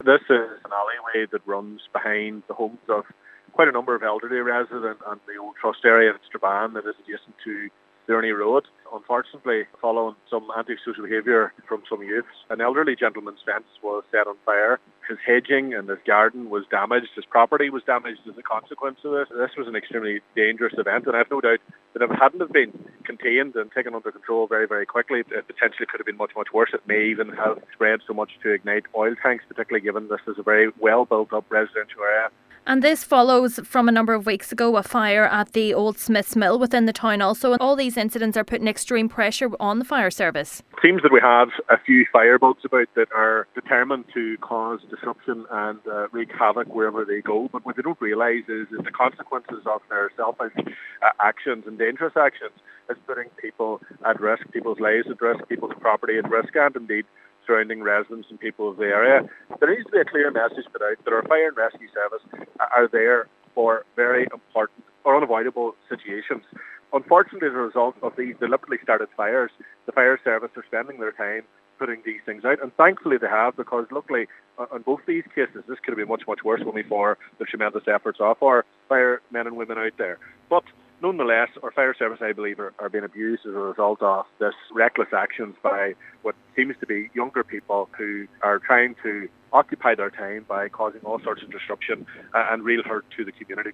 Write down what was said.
This is an alleyway that runs behind the homes of quite a number of elderly residents and the Old Trust area in Strabane that is adjacent to Durny Road. Unfortunately, following some antisocial behaviour from some youths, an elderly gentleman's fence was set on fire. His hedging and his garden was damaged. His property was damaged as a consequence of this. This was an extremely dangerous event, and I have no doubt that if it hadn't have been contained and taken under control very, very quickly, it potentially could have been much, much worse. It may even have spread so much to ignite oil tanks, particularly given this is a very well built up residential area. And this follows from a number of weeks ago a fire at the Old Smiths Mill within the town also. And all these incidents are putting extreme pressure on the fire service. It seems that we have a few fireboats about that are determined to cause disruption and wreak havoc wherever they go. But what they don't realise is the consequences of their selfish actions and dangerous actions is putting people at risk, people's lives at risk, people's property at risk, and indeed surrounding residents and people of the area. There needs to be a clear message put out that our fire and rescue service are there for very important or unavoidable situations. Unfortunately, as a result of these deliberately started fires, the fire service are spending their time putting these things out, and thankfully they have, because luckily on both these cases this could have been much, much worse only for the tremendous efforts of our firemen and women out there. But nonetheless, our fire service, I believe, are being abused as a result of this reckless actions by what seems to be younger people who are trying to occupy their time by causing all sorts of disruption and real hurt to the community.